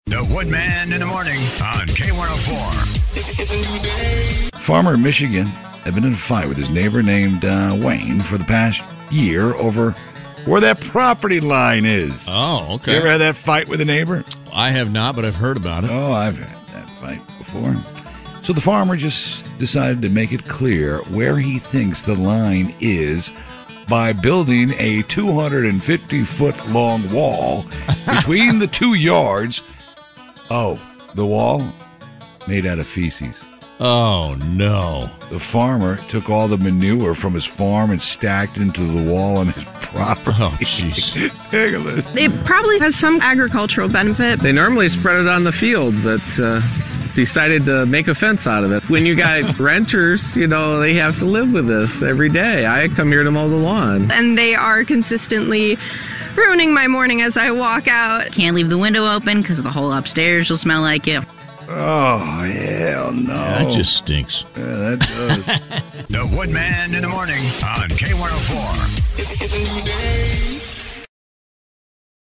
The Woodman in the Morning on K104. It's a new day. Farmer in Michigan had been in a fight with his neighbor named Wayne for the past year over where that property line is. Oh, okay. You ever had that fight with a neighbor? I have not, but I've heard about it. Oh, I've had that fight before. So the farmer just decided to make it clear where he thinks the line is by building a 250-foot-long wall between the 2 yards. Oh, the wall made out of feces. Oh, no. The farmer took all the manure from his farm and stacked it into the wall on his property. Oh, jeez. Take a listen. It probably has some agricultural benefit. They normally spread it on the field, but decided to make a fence out of it. When you got renters, they have to live with this every day. I come here to mow the lawn. And they are consistently ruining my morning as I walk out. Can't leave the window open because the whole upstairs will smell like it. Oh, hell no. That just stinks. Yeah, that does. The Woodman in the Morning on K104. It's a new day.